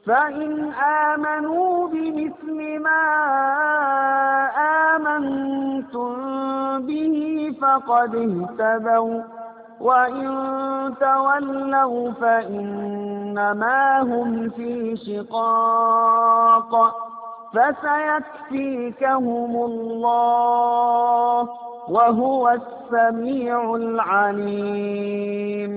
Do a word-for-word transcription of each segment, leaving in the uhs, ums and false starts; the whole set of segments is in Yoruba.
فإن آمنوا بمثل ما آمنتم به فقد اهتدوا وإن تولوا فإنما هم في شقاق فسيكفيكهم الله وهو السميع العليم.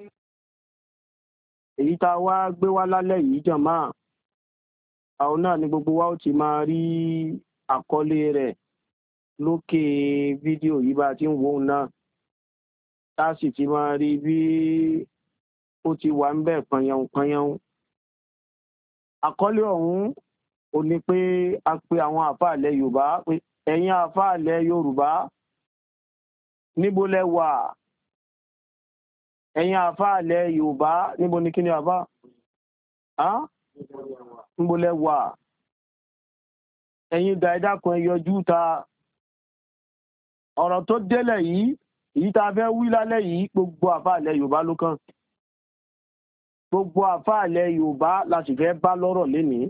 èyí tá a wá gbé wá lálẹ́ yìí jàmá àwọn náà ni gbogbo wa ó ti máa rí àkọlé rẹ̀ lókè fídíò yìí bá ti ń wò náà tá a sì ti máa rí bí ó ti wà ń bẹ̀ pọnyanpọnyan. àkọlé ọ̀hún ò ní pé a pe àwọn àfáàlẹ̀ Yorùbá pé ẹ̀yin àfáàlẹ̀ Yorùbá níbo lẹ wà? ẹ̀yin àfáàlẹ̀ Yorùbá níbo ni kí ni àfá? níbo lẹ wà? ẹ̀yin gàídàkùn ẹ yọjú ta. ọ̀rọ̀ tó délẹ̀ yìí èyí tá a fẹ́ wí lálẹ́ yìí gbogbo àfáàlẹ̀ Yorùbá ló kàn. gbogbo àfáàlẹ̀ Yorùbá la sì fẹ́ bá lọ́rọ̀ lénìí.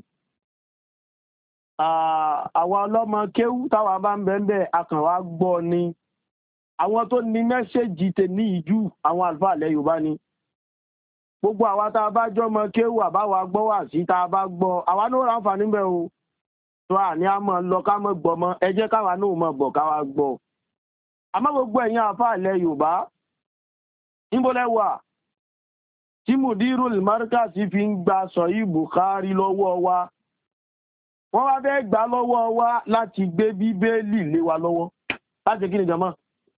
àwa ọlọ́mọ kéwú táwa bá ń bẹ́ẹ̀ bẹ́ẹ̀ akàn wá gbọ́ ni. àwọn tó ní mẹ́sẹ̀jì tèmi ìjú àwọn àlùfáàlẹ̀ Yorùbá ni. gbogbo àwa tá a bá jọmọ kéwú àbáwa gbọ́ wà sí tá a bá gbọ́ àwa náà rà àǹfààní bẹ́ẹ̀ o. tó à ní a mọ̀ lọ ká mọ̀ gbọ́ mọ́ ẹ jẹ́ káwa náà mọ̀ bọ̀ káwa gbọ́. àmọ́ gbogbo ẹ̀yin àfáàlẹ̀ Yorùbá níbo lẹ wà tí Mudirul Markaz fi ń gba Sahih Bukhari lọ́wọ́ wa wọ́n wá fẹ́ gbà lọ́wọ́ wa láti gbé Bíbélì lé wa lọ́wọ́ láti kí ni jàmá?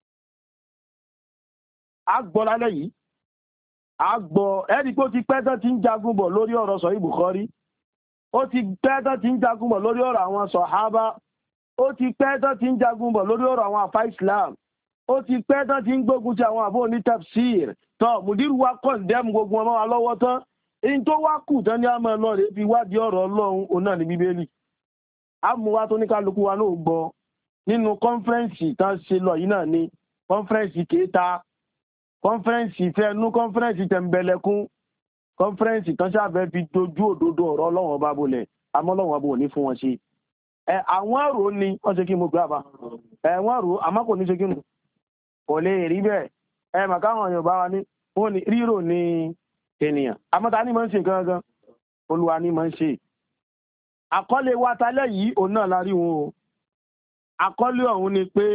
a gbọ́ lálẹ́ yìí a gbọ́ ẹ̀rí pé ó ti pẹ́ tán ti ń jagun bọ̀ lórí ọ̀rọ̀ Sahih Bukhari ó ti pẹ́ tán ti ń jagun bọ̀ lórí ọ̀rọ̀ àwọn sàhábà ó ti pẹ́ tán ti ń jagun bọ̀ lórí ọ̀rọ̀ àwọn àfá Islam ó ti pẹ́ tán ti ń gbógun ti àwọn àbó ní tafsir tọ́ Mudiru wa kọ̀ndẹ́mù gbogbo ọmọ wa lọ́wọ́ tán èyí tó wá kù tán ní a máa lọ rèé fi wádìí ọ̀rọ̀ Ọlọ́run òun náà ní Bíbélì. a mú wa tó ní kálukú wa náà gbọ́ nínú kọ́nfẹ́rẹ́ǹsì tán ṣe lọ yìí náà ni kọ́nfẹ́rẹ́ǹsì kéta kọ́nfẹ́rẹ́ǹsì fẹ́nu kọ́nfẹ́rẹ́ǹsì tẹ̀m̀bẹ̀lẹ̀kún kọ́nfẹ́rẹ́ǹsì tán ṣàfẹ́ fi dojú òdodo ọ̀rọ̀ Ọlọ́run ọba bolẹ̀ àmọ́ Ọlọ́run ọba ò ní fún wọn ṣe. ẹ àwọn àrò ni wọ́n ṣe kí mo gbé àbá ẹ wọ́n àrò àmọ́ kò ní ṣe kí nu kò lè rí bẹ́ẹ̀ ẹ mà káwọn Yorùbá wa ní wọ́n ní rírò ní ènìyàn àmọ́ ta ni máa ń ṣe gangan Olúwa ni máa ń ṣe. àkọlé wa talẹ́ yìí òun náà la rí wọn o. àkọlé ọ̀hún ni pé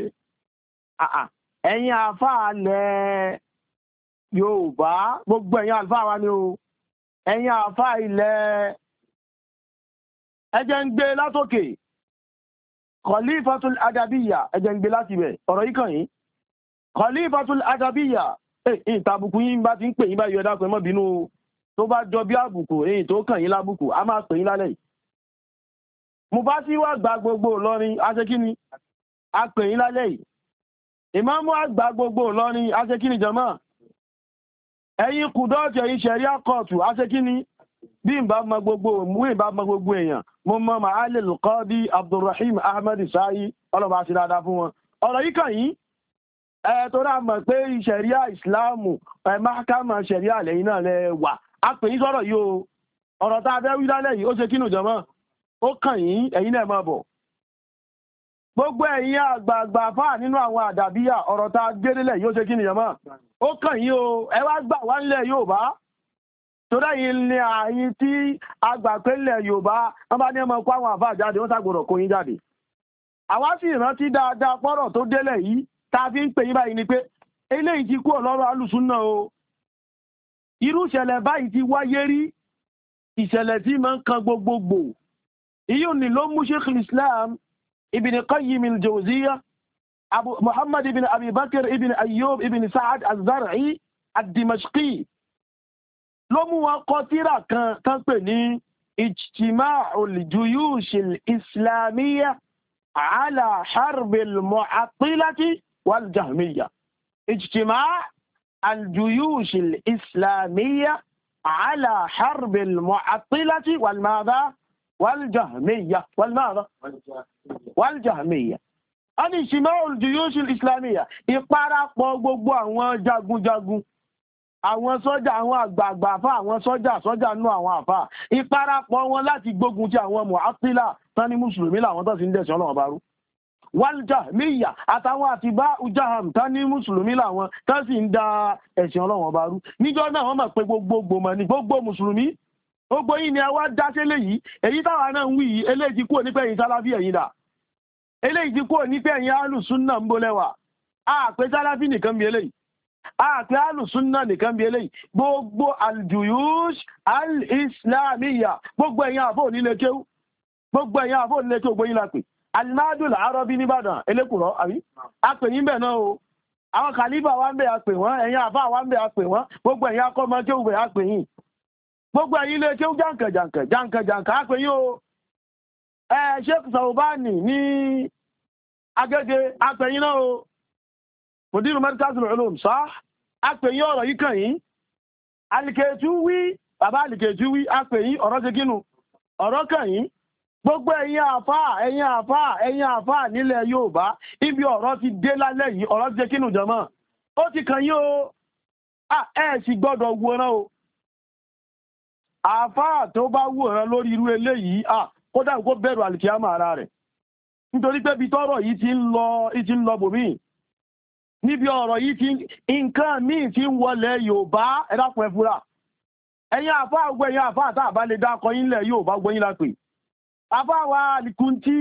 ẹ̀yin àfáàlẹ̀ Yorùbá gbogbo ẹ̀yin àlùfáà wa ni o ẹ̀yin àfáà ilẹ̀ ẹjẹ́ ń gbé látòkè Khalifatul Adabiyya ẹjẹ́ ń gbé láti bẹ̀ ọ̀rọ̀ yìí kàn yín Khalifatul Adabiyya ìtàbùkù yín bá ti ń pè yín bá yọ ẹ̀dá pẹ̀ mọ́ bínú tó bá jọ bí àbùkù èyí tó kàn yín lábùkù a máa pè yín lálẹ́ yìí. mo bá sí wá gba gbogbo Ìlọrin aṣekíni a pè yín lálẹ́ yìí. ìmáàmù àgbà gbogbo Ìlọrin aṣekíni jàmá ẹ̀yin kùdọ́ọ̀tì ẹ̀yin ṣẹ̀ríà kóòtù aṣekíni bí n bá mọ gbogbo mú ìbá mọ gbogbo èèyàn mo mọ Ma'alil Qadi Abdulrahim Ahmed Sa'i ọlọ́ba ṣe dáadáa fún wọn. ọ̀rọ̀ yìí kàn yín ẹ tó rà mọ̀ pé ṣẹ̀ríà ìsìláàmù ẹ mákàmà ṣẹ̀ríà lẹ́yìn náà lẹ wà á pè yín sọ̀rọ̀ yìí o ọ̀rọ̀ tá a fẹ́ wí lálẹ́ yìí ó ṣe kínú jọmọ́ ó kàn yín ẹ̀yin náà máa bọ̀. gbogbo ẹ̀yin àgbààgbà fáà nínú àwọn àdàbíyà ọ̀rọ̀ tá a gbé délẹ̀ yìí ó ṣe kínú jọmọ́ ó kàn yín o ẹ wá gbà wá nílẹ̀ Yorùbá torí ẹ̀yin ni àyín tí agbàpẹ́ nílẹ̀ Yorùbá wọ́n bá ní ọmọ kó àwọn àfáà jáde wọ́n ṣàgbọ̀rọ̀ kó yín jáde. àwa sì rántí dáadáa pọ́rọ̀ tó délẹ̀ yìí tá a fi ń pè yín báyìí ni pé eléyìí ti kú ọlọ́rọ̀ alùsùnà o irú ìṣẹ̀lẹ̀ báyìí ti wáyé rí ìṣẹ̀lẹ̀ tí máa ń kan gbogbogbò iyún ni ló mú Sheikh Islam Ibn Qayyim al-Jawziyya Abu Muhammad ibn Abi Bakr ibn Ayyub ibn Sa'ad az-Zar'i ad-Dimashqi ló mú wọn kọ tírà kan tán pè ní Ijtima'ul Juyush al-Islamiyya ala Harb al-Mu'attilati والجهمية اجتماع الجيوش الإسلامية على حرب المعطلة والماذا والجهمية والماذا والجهمية الاجتماع الجيوش الإسلامية ìparapọ̀ gbogbo àwọn jagunjagun àwọn sọ́jà àwọn àgbààgbà àfà àwọn sọ́jà sọ́jà nú àwọn àfà ìparapọ̀ wọn láti gbógun ti àwọn Mu'attila tán ní mùsùlùmí làwọn tó sì ń dẹ̀sìn Ọlọ́run bá rú Wal-Jahmiyya àtàwọn àtibá ujaham tán ní mùsùlùmí làwọn tó sì ń da ẹ̀sìn Ọlọ́run bá rú níjọ́ náà wọ́n mọ̀ pé gbogbo mọ̀ ní gbogbo mùsùlùmí gbogbo yìí ni a wá dáṣẹ́ léyìí èyí táwa náà ń wí yìí eléyìí ti kúrò nípẹ́ yìí Sàláfì ẹ̀yìn dà eléyìí ti kúrò nípẹ́ yìí Ahlus-Sunnah ń bolẹ́wà àpé Sàláfì nìkan bí eléyìí àti Ahlus-Sunnah nìkan bí eléyìí gbogbo al-juyush al-islamiyya gbogbo ẹ̀yin àfọ́ onílé kéwú gbogbo ẹ̀yin àfọ́ onílé kéwú gbóyin lápè al-Madul Arabi nìbàdàn elékùrọ́ àbí àpè yín bẹ̀ náà o àwọn kàlífà wa ń bẹ̀ àpè wọ́n ẹ̀yin àfọ́ wa ń bẹ̀ àpè wọ́n gbogbo ẹ̀yin akọ́mọ kéwú bẹ̀ àpè yín gbogbo ẹ̀yin ilé kéwú jàǹkàjàǹkà jàǹkàjàǹkà àpè yín o ẹ̀ Sheikh Sawbani ní Agége àpè yín náà o Mudiru Markazul Ulum sah apèyìn ọ̀rọ̀ yìí kàn yín Al-Ketuwi bàbá Al-Ketuwi apèyìn ọ̀rọ̀ ṣe kínú ọ̀rọ̀ kàn yín gbogbo ẹ̀yin àfà ẹ̀yin àfà ẹ̀yin àfà nílẹ̀ Yorùbá ibi ọ̀rọ̀ ti dé lálẹ́ yìí ọ̀rọ̀ ti ṣe kínú jàmá ó ti kàn yín o ẹ sì gbọ́dọ̀ wòran o àfà tó bá wòran lórí irú eléyìí kódà kó bẹ̀rù àlìkíyàmà ara rẹ̀ nítorí pé bí tọ́rọ̀ yìí ti ń lọ ti ń lọ bòmíì níbi ọ̀rọ̀ yìí ti nǹkan míì ti ń wọlé Yorùbá ẹ̀dàpọ̀ ẹ̀fúra ẹ̀yin àfá ọgbọ̀ ẹ̀yin àfá àtà àbálẹ̀ dákọ̀ yínlẹ̀ Yorùbá gbọ́yìn lápè àfá wa Al-Kunti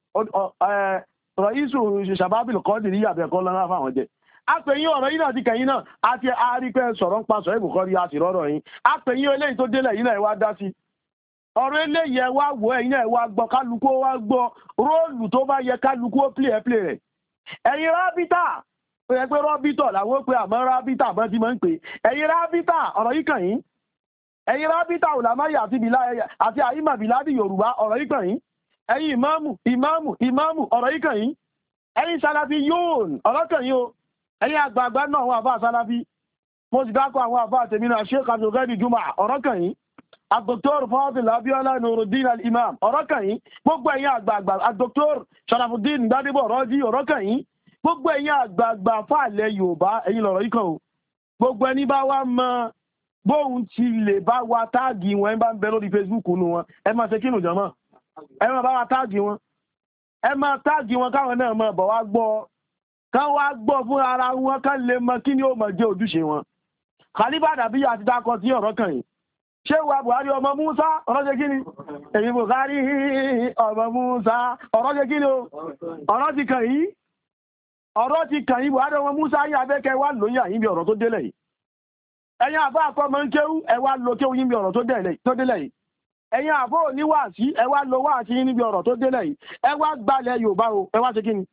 rọ̀ísù Shababil Qadiri àbẹ̀kọ́ lọ́nà fáwọn jẹ́ apẹ̀yìn ọ̀rọ̀ yìí náà ti kẹ̀yìn náà àti àrípẹ́ sọ̀rọ̀ ń pa sọ̀rọ̀ Bukhari àti rọ́rọ̀ yìí apẹ̀yìn eléyìí tó délẹ̀ yìí náà ẹ wá dá sí ọ̀rọ̀ eléyìí ẹ wá wò ẹ̀yin náà ẹ wá gbọ́ kálukú wá gbọ́ róòlù tó bá yẹ kálukú ó plé ẹ plé rẹ̀ ẹ̀yin rábítà ẹgbẹ́ rọ́bítọ̀ làwọn pé àmọ́ rábítà bọ́ ti máa ń pè ẹ̀yin rábítà ọ̀rọ̀ yìí kàn yín ẹ̀yin rábítà òlàmáyà àti àyímà bìládì Yorùbá ọ̀rọ̀ yìí kàn yín ẹ̀yin ìmáàmù ìmáàmù ìmáàmù ọ̀rọ̀ yìí kàn yín ẹ̀yin Sàláfì yóòn ọ̀rọ̀ kàn yín o ẹ̀yin àgbààgbà náà àwọn àfáà Sàláfì mo sì dákọ̀ àwọn àfáà tèmi náà Sheikh Abdulgani Juma ọ̀rọ̀ kàn yín Dr. Fadil Abiola Nuruddin al-Imam ọ̀rọ̀ kàn yín gbogbo ẹ̀yin àgbààgbà Dr. Sharafuddin Gbadebo Rọ́jí ọ̀rọ̀ kàn yín gbogbo ẹ̀yin àgbààgbà fàálẹ̀ Yorùbá ẹ̀yin lọ̀rọ̀ yìí kàn o gbogbo ẹni bá wá mọ bóun ti lè bá wa táàgì wọn ẹ bá ń bẹ lórí Facebook nù wọn ẹ máa ṣe kínú jọmọ ẹ máa bá wa táàgì wọn ẹ máa táàgì wọn káwọn náà máa bọ̀ wá gbọ́ ká wá gbọ́ fún ara wọn ká lè mọ kí ni ó máa jẹ́ ojúṣe wọn Khalifa Dabiya àti dákọ sí ọ̀rọ̀ kàn yìí ṣé wa Buhari ọmọ Musa ọ̀rọ̀ ṣe kí ni èyí Buhari ọmọ Musa ọ̀rọ̀ ṣe kí ni ọ̀rọ̀ ti kàn yìí ọ̀rọ̀ ti kàn yín Buhari ọmọ Musa yí abẹ́kẹ́ wá lóyìn àyín bí ọ̀rọ̀ tó délẹ̀ yìí ẹ̀yin àfá àkọ́ mọ́ ń kéwú ẹ wá lo kéwú yín bí ọ̀rọ̀ tó délẹ̀ yìí ẹ̀yin àfó oníwàásí ẹ wá lo wáàsí yín níbi ọ̀rọ̀ tó délẹ̀ yìí ẹ wá gbalẹ̀ Yorùbá o ẹ wá ṣe kí ni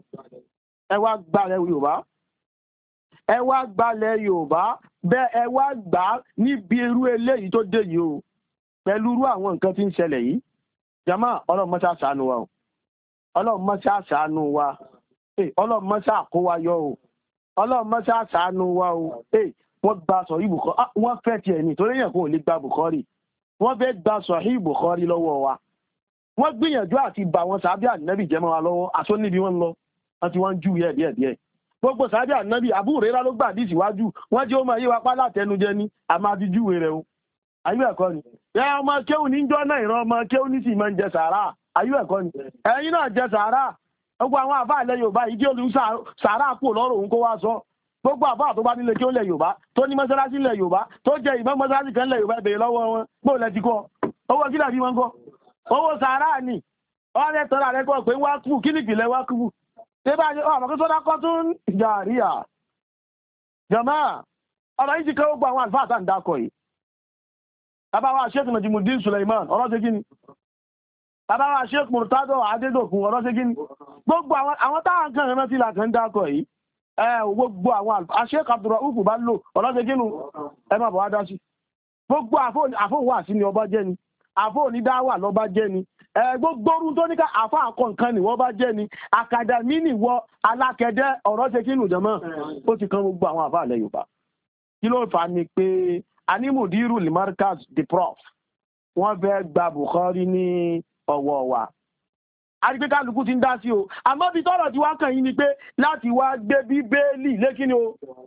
ẹ wá gbalẹ̀ Yorùbá ẹ wá gbalẹ̀ Yorùbá bẹ́ẹ̀ ẹ wá gbà níbi irú eléyìí tó dé yìí o pẹ̀lú irú àwọn nǹkan tí ń ṣẹlẹ̀ yìí jama Ọlọ́run mọ́ ṣáà ṣàánú wa o Ọlọ́run mọ́ ṣáà ṣàánú wa Ọlọ́run mọ́ ṣáà kó wa yọ o Ọlọ́run mọ́ ṣáà ṣàánú wa o wọ́n gba Sahih Bukhari wọ́n fẹ́ tiẹ̀ ní torí èèyàn kò lè gba Bukhari wọ́n fẹ́ gba Sahih Bukhari lọ́wọ́ wa wọ́n gbìyànjú àti bà wọn sàábí ànábì jẹ́ mọ́ wa lọ́wọ́ aṣọ níbi wọn lọ wọ́n ti wọ́n ń jù yẹ díẹ̀ díẹ̀ gbogbo sàábí ànábì Abu Hurairah ló gbà dí síwájú wọ́n jẹ́ ó máa yé wa pá látẹnujẹ ní a máa ti júwe rẹ̀ o ayé ẹ̀kọ́ ni ẹ ọmọ kéwù níjọ́ náà ìran ọmọ kéwù ní sì máa ń jẹ sàárà ayé ẹ̀kọ́ ni ẹ̀yin náà jẹ sàárà gbogbo àwọn àbá ilẹ̀ Yorùbá yìí tí olú sàárà kò lọ́rọ̀ òun kó wá sọ gbogbo àbá tó bá nílé kí ó lẹ̀ Yorùbá tó ní mọ́sálásí lẹ̀ Yorùbá tó jẹ ìmọ̀ mọ́sálásí kan lẹ̀ Yorùbá bèèrè lọ́wọ́ wọn gbọ́ lẹ́ ti kọ́ owó kí làbí wọn kọ́ owó sàárà ni wọ́n rẹ̀ tọ́ra rẹ̀ kọ́ pé wá kú kí nìpìlẹ̀ wá kú tí bá ọmọ kí sọ́dá kọ́ tún jàríà jàmá ọ̀rọ̀ yìí ti kọ́ gbogbo àwọn àlùfáà tá ń dákọ̀ yìí bàbá wa Sheikh Najimuddin Suleiman ọ̀rọ̀ ṣe kí ni bàbá wa Sheikh Murtado Adédòkun ọ̀rọ̀ ṣe kí ni gbogbo àwọn táwọn kan rántí là kan dákọ̀ yìí ẹ gbogbo àwọn Sheikh Abdurrauf bá lò ọ̀rọ̀ ṣe kí ni ẹ má bọ̀ wá dá sí gbogbo àfóhùn sí ni ọba jẹ́ ni àfóhùn ní dáwà lọ́ba jẹ́ ni gbogbo orun tó ní ká àfá àkọ́ nǹkan ni wọ́n bá jẹ́ ni akadami ni wọ́ alákẹ́dẹ́ ọ̀rọ̀ ṣe kí nù jọmọ́ ó ti kan gbogbo àwọn àfá àlẹ́ Yorùbá kí ló fà ní pé animudiru limarkaz the prof wọ́n fẹ́ gba Bukhari ní ọwọ́ wa a rí pé kálukú ti ń dá sí o àmọ́ bí tọ́rọ̀ ti wá kàn yín ni pé láti wá gbé bíbélì lékíní o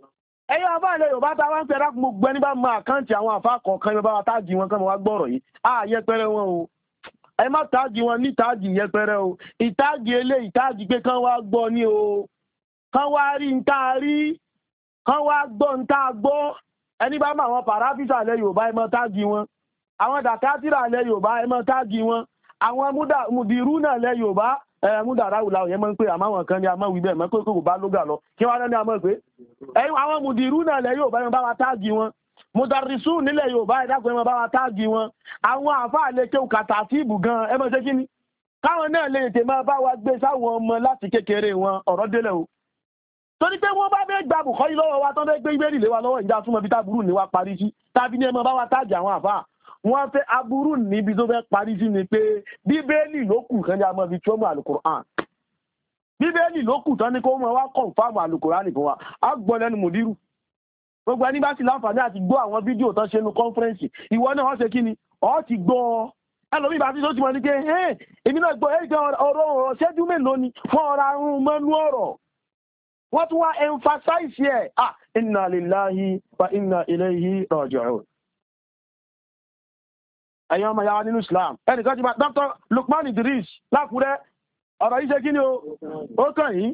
ẹ̀yin àfá ilẹ̀ Yorùbá tá wá ń fẹ́ rákùn gbogbo ẹni bá mọ àkáǹtì àwọn àfá kọ̀ọ̀kan yóò bá wa táàgì wọn kán mọ́ wá gbọ́rọ̀ yìí á yẹpẹrẹ wọn o ẹ má táàgì wọn ní táàgì yẹpẹrẹ o ìtáàgì elé ìtáàgì pé kán wá gbọ́ ní o kán wá rí ń tá a rí kán wá gbọ́ ń tá a gbọ́ ẹni bá mọ àwọn pàráfíṣà ilẹ̀ Yorùbá ẹ má táàgì wọn àwọn dàkátìrà ilẹ̀ Yorùbá ẹ má táàgì wọn àwọn mùdìrú náà ilẹ̀ Yorùbá ẹ múdàrá wùlà òyìn mọ́ ń pè àmáwọn kan ní àmọ́ wíbẹ̀ mọ́ pé kò bá lógà lọ kí wọ́n rẹ́ ní àmọ́ pé ẹ̀yìn àwọn mùdìrú náà lẹ́ Yorùbá yẹn bá wa táàgì wọn mùdàrísù nílẹ̀ Yorùbá ẹ̀dàkùn ẹ̀mọ́ bá wa táàgì wọn àwọn àfáà lè kéwù kàtà sí ìbù gan ẹmọ́ ṣe kíní káwọn náà lè tè máa bá wa gbé sáwọn ọmọ láti kékeré wọn ọ̀rọ̀ délẹ̀ o torí pé wọ́n bá bẹ́ gba bùkọ́ yìí lọ́wọ́ wa tán bẹ́ gbé ìbéèrè lé wa lọ́wọ́ ìjà súnmọ́ bí táburú ní wa parí sí tàbí ní ẹmọ bá wa táàgì àwọn àfáà wọ́n fẹ́ aburú níbi tó fẹ́ parí sí ni pé bíbélì ló kù kan ní a máa fi tí ó mọ Al-Qur'an bíbélì ló kù tán ní kó mọ wá kọ̀ǹfàmù Al-Qur'an fún wa á gbọ́ lẹ́nu mùdírù gbogbo ẹni bá sì láǹfààní àti gbọ́ àwọn fídíò tán ṣe nu kọ́nfẹ́rẹ́nsì ìwọ náà wọ́n ṣe kí ni ọ́ ti gbọ́ ẹlòmíì bá ti tó ti mọ̀ ní pé èmi náà gbọ́ èyí ọ̀rọ̀ ọ̀rọ̀ ṣẹ́jú mélòó ni fún ọ̀rọ̀ arún mọ́nú ọ̀rọ̀ wọ́n tún wá emphasize ẹ̀ ah inna lillahi wa inna ilayhi raji'un ẹ̀yin ọmọ yàwá nínú Islam ẹnìkan ti bá Doctor Lukman Idris lákúrẹ́ ọ̀rọ̀ yìí ṣe kí ni ó kàn yìí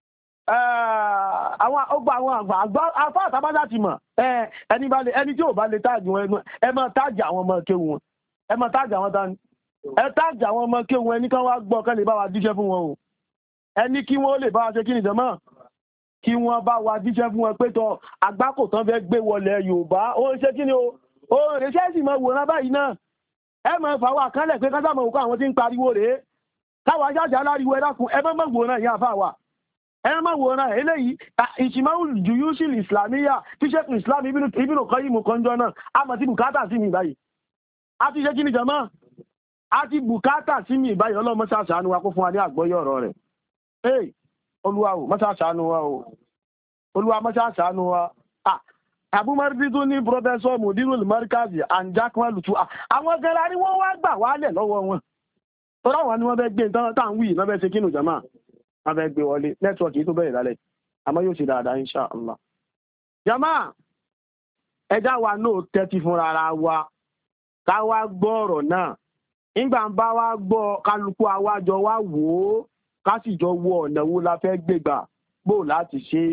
àwọn ọgbà àwọn àgbà àgbà afá àtàbájá ti mọ̀ ẹni bá lè ẹni tí ò bá lè táàgì wọn ẹgbẹ́ ẹ máa táàgì àwọn ọmọ kéwù wọn ẹ máa táàgì àwọn tani ẹ táàgì àwọn ọmọ kéwù wọn ẹni kan wá gbọ́ kán lè bá wa díṣẹ́ fún wọn o ẹni kí wọ́n lè bá wa ṣe kí ni jẹ́mọ́ kí wọ́n bá wa díṣẹ́ fún wọn pé tọ àgbákò tán fẹ́ gbé wọlé Yorùbá ó ṣe kí ni o ó rè ṣẹ́ sì mọ wòran báyìí náà ẹ mọ̀ fàwọn àkálẹ̀ pé kásámọ̀ òkú àwọn tí ń pariwo rèé káwọn ajájà aláriwo ẹ̀dákun ẹ mọ́ wòran ìyá àfà wa ẹ mọ́ wòran eléyìí ìṣìmáwù jùyúṣìl ìsìlámíyà tí sẹ́kùn ìsìlámì Ibn Qayyim kọjọ náà a mọ̀ sí bùkátà sí mi báyìí a ti ṣe kí ni jàmá a ti bùkátà sí mi báyìí Ọlọ́run mọ́sá ṣàánú wa kó fún wa ní àgbọ́yé ọ̀rọ̀ rẹ̀ ee Olúwa o mọ́sá ṣàánú wa o Olúwa mọ́sá ṣàánú wa àbúmọ́rí tó ní pọ́fẹ́sọ̀ Mudirul Markazi àǹjákan lùtù àwọn gẹ́ra ní wọ́n wá gbà wálẹ̀ lọ́wọ́ wọn tọ́rọ àwọn ni wọ́n fẹ́ gbé tán wí lọ́fẹ́ ṣe kínú jama wọ́n fẹ́ gbé wọlé nẹ́tíwọ̀kì tó bẹ̀rẹ̀ lálẹ́ àmọ́ yóò ṣe dáadáa insha Allah jama ẹjá wa náà tẹ́tí fúnra ara wa ká wá gbọ́ ọ̀rọ̀ náà nígbà ń bá wá gbọ́ kálukú awájọ wá wò ó ká sì jọ wo ọ̀nà wo la fẹ́ gbégbà bó láti ṣe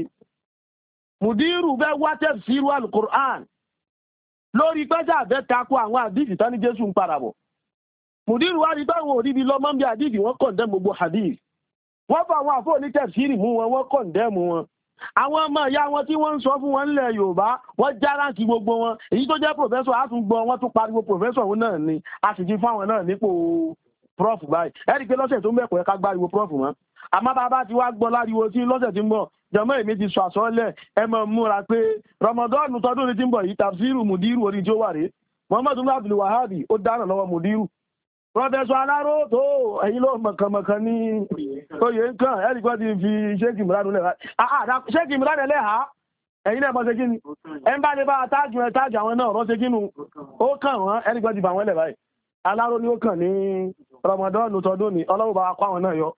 Mudiru bẹ́ wá tafsiru al-Qur'an lórí pẹ́jà fẹ́ takò àwọn àdìsì tán ní Jésù ń parabọ̀. Mudiru wá rí báwọn òdìbí lọ mọ́ bí àdìsì wọ́n kọ̀ndẹ́mù gbogbo hadith. Wọ́n fà àwọn àfọ́ ní tafsiri mú wọn wọ́n kọ̀ndẹ́mù wọn. Àwọn ọmọ ìyá wọn tí wọ́n ń sọ fún wọn nílẹ̀ Yorùbá wọ́n já ránkì gbogbo wọn. Èyí tó jẹ́ pòfẹ́sọ̀ á tún gbọ́ wọn tún pariwo pòfẹ́sọ̀ wọn náà ni a sì ti fáwọn náà nípò prof báyìí. Ẹ rí i pé lọ́sẹ̀ tó ń bẹ̀kọ̀ ẹ ká gbáriwo prof mọ́. Àmọ́ bàbá ti wá gbọ́ láriwo sí lọ́sẹ̀ tí ń bọ̀ jọmọ́ èmi ti sọ àsọ́lẹ̀ ẹ máa múra pé Ramadan tọdún ní tí ń bọ̀ yìí tafsiru Mudiru orí tí ó wà rí Muhammadu Abdul Wahabi ó dáná lọ́wọ́ Mudiru Prọfẹsọ Aláró tó ẹ̀yin ló mọ̀kànmọ̀kàn ní oyè nǹkan ẹ̀rí kan ti fi Sheikh Imran lẹ̀ ha Sheikh Imran lẹ̀ ha ẹ̀yin náà bọ́ ṣe kí ni ẹ̀ ń bá lè bá tájú ẹ̀ tájú àwọn náà rọ́ ṣe kí nu ó kàn wọ́n ẹ̀rí kan ti fà wọ́n lẹ̀ báyìí Aláró ni ó kàn ní Ramadan tọdún ní Ọlọ́run bá wa kó àwọn náà yọ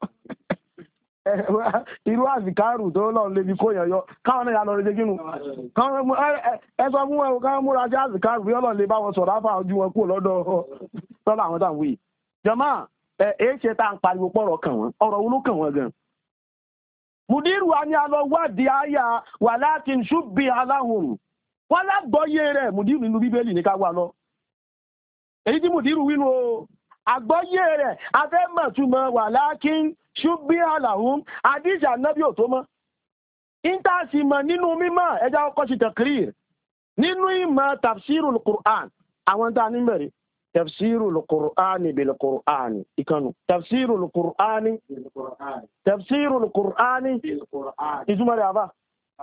irú àzìkárù tó lọ lè fi kóyàn yọ káwọn náà yà lọ rẹ̀ gínú ẹsọ fún ẹwọ káwọn múra sí àzìkárù bí ọlọ́ lè bá wọn sọ̀rọ̀ áfà ojú wọn kúrò lọ́dọ̀ tọ́lá àwọn tàwọn yìí jàmá èé ṣe tá ń pariwo pọ̀rọ̀ kàn wọ́n ọ̀rọ̀ wo ló kàn wọ́n gan Mudiru wa ni a lọ wádìí àyà wà láti ṣubbi aláhùn wọn lágbọ́yé rẹ̀ Mudiru nínú Bíbélì ní ká wà lọ èyí tí Mudiru wínú o àgbọ́yé rẹ̀ afẹ́mọ̀túmọ̀ wà láti ṣubí àlàhún àdíṣà ànábì ò tó mọ́. Ìntàṣìmọ̀ nínú mímọ̀ ẹjá ọkọ̀ sí taqrir nínú ìmọ̀ tafsirul Qur'an àwọn tàà ní bẹ̀rẹ̀ tafsirul Qur'an bil Qur'an ìkànnù tafsirul Qur'an tafsirul Qur'an ìtumọ̀ rẹ̀ àbá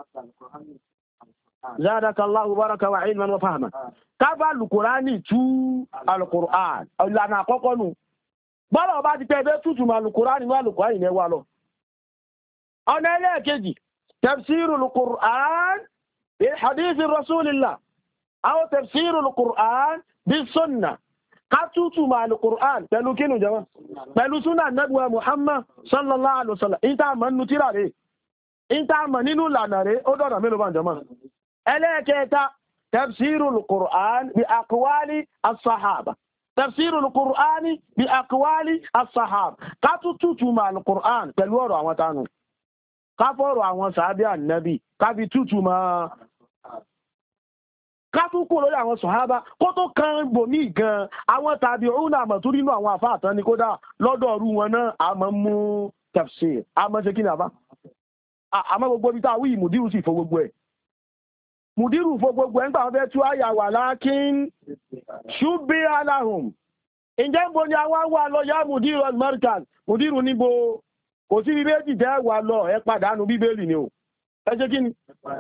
zadakallahu baraka wa ilman wa fahman kábà al-Qur'ani tú al-Qur'an ìlànà àkọ́kọ́ nù bọ́lọ̀ bá ti pẹ́ bẹ́ tútù ma Al-Qur'ani ní Al-Qur'ani ní ẹwà lọ. ọ̀nà ẹlẹ́ẹ̀kejì tafsirul Qur'an bí hadithi Rasulillah aw tafsirul Qur'an bí sunnah ká tútù ma Al-Qur'an pẹ̀lú kínú jama pẹ̀lú súnà Nabuwa Muhammad sallallahu alaihi wasallam ìta mọ̀ nínú tíra rẹ̀ ìta mọ̀ nínú lànà rẹ̀ ó dọ̀nà mélòó bá jama ẹlẹ́ẹ̀kẹta tafsirul Qur'an bi aqwali as-sahaba tafsirul Qur'an bi aqwali as-sahaba ká tún tútùmọ̀ al-Qur'an pẹ̀lú ọ̀rọ̀ àwọn tánù ká fọ́rọ̀ àwọn sàábí ànábì ká fi tútùmọ̀ ká tún kó lórí àwọn sàhábà kó tó kan bòmí gan àwọn tabi'un àmọ̀ tó nínú àwọn àfáà tán ni kódà lọ́dọ̀ ọ̀rú wọn náà àmọ́ mú tafsir àmọ́ ṣe kí ni àbá àmọ́ gbogbo ibi tá a wí mùdírù sì fo gbogbo ẹ̀ mùdírù fo gbogbo ẹ̀ nígbà wọn fẹ́ tú àyà wà lákín ṣubí aláhùn ǹjẹ́ ń bo ni àwọn wà lọ yá mùdírù al-markaz mùdírù níbo kò sí bíbélì jẹ́ wà lọ ẹ pàdánù bíbélì ni o ẹ ṣe kí ni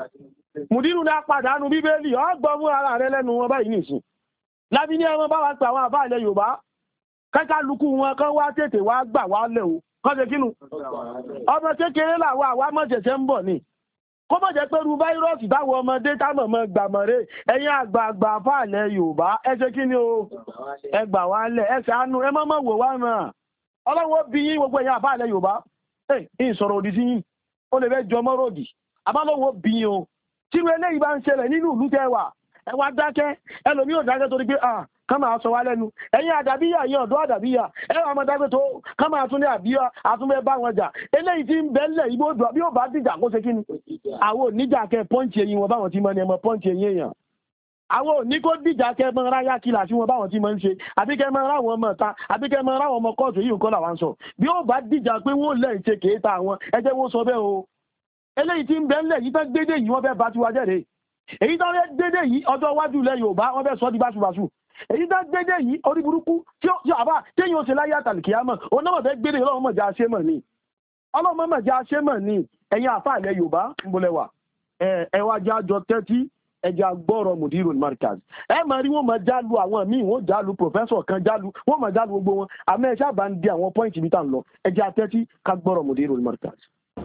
mùdírù ní apàdánù bíbélì ọgbọ́n mú ara rẹ lẹ́nu wọn báyìí nìsín lábí ní ẹmọ bá wá pẹ àwọn àbá ilẹ̀ Yorùbá kẹ́kálukú wọn kan wá tètè wá gbà wá lẹ̀ o kọ́ ṣe kínú ọmọ kékeré làwọn àwa mọ̀ṣẹ̀ṣẹ̀ ń bọ̀ ni kó mọ̀ jẹ́ pé ru fáírọ́ọ̀sì táwọn ọmọdé táwọn ọmọ gbàmọ̀rẹ́ ẹ̀yin àgbààgbà àfá ilẹ̀ Yorùbá ẹ ṣe kí ni o ẹ gbà wá lẹ̀ ẹ ṣàánú ẹ mọ́mọ́ wò wá ràn Ọlọ́run bí yín gbogbo ẹ̀yin àfá ilẹ̀ Yorùbá ẹ̀ ń sọ̀rọ̀ òdì sí yín ó lè fẹ́ jọmọ́ ròdì àbálọ́wọ́ bí yín o tí wọ́n eléyìí bá ń ṣẹlẹ̀ nínú ìlú tẹ́wà ẹ wá dákẹ́ ẹlòmí ò dákẹ́ torí pé à ká máa sọ wá lẹ́nu ẹ̀yin àdàbíyà yẹn ọ̀dọ́ àdàbíyà ẹ wà máa dákẹ́ tó ká máa tún ní àbíyà àtúnbẹ́ bá wọn jà eléyìí tí ń bẹ́lẹ̀ ibi ó bí ó bá dìjà kó ṣe kí ni àwọn oníjà kẹ pọ́ǹchì ẹ̀yìn wọn báwọn ti mọ ni ẹmọ pọ́ǹchì ẹ̀yìn èèyàn àwọn òní kó dìjà kẹ mọ ráyà kìlà sí wọn báwọn ti mọ ń ṣe àbí kẹ mọ ráwọn ọmọ ta àbí kẹ mọ ráwọn ọmọ kóòtù yìí nǹkan làwọn sọ bí ó bá dìjà pé wọn lẹ́yìn ṣe kéèta àwọn ẹ jẹ́ wọn sọ bẹ́ẹ̀ o eléyìí tí ń bẹ́lẹ̀ yìí tán gbédè yìí wọ́n fẹ́ bá tiwa jẹ́rìí èyí tó rẹ̀ dédé yìí ọjọ́ iwájú ilẹ̀ Yorùbá wọ́n fẹ́ sọ di báṣubàṣu èyí tó dédé yìí orí burúkú tí ó àbá téèyàn ṣe láyé àtàlìkìyámọ̀ onáwọ̀ fẹ́ gbédè Ọlọ́run mọ̀já ṣe mọ̀ ni Ọlọ́run mọ̀já ṣe mọ̀ ni ẹ̀yin àfá ilẹ̀ Yorùbá ń bolẹ̀ wà ẹ wá jájọ tẹ́tí ẹja gbọ́rọ̀ Mudirul Markaz ẹ máa rí wọn máa jálu àwọn míì wọn jálu pòfẹ́sọ̀ kan jálu wọn máa jálu gbogbo wọn àmọ́ ẹ ṣáàbà ń di àwọn pọ́ìntì bí tá ń lọ ẹja tẹ́tí ká gbọ́rọ̀ Mudirul Markaz.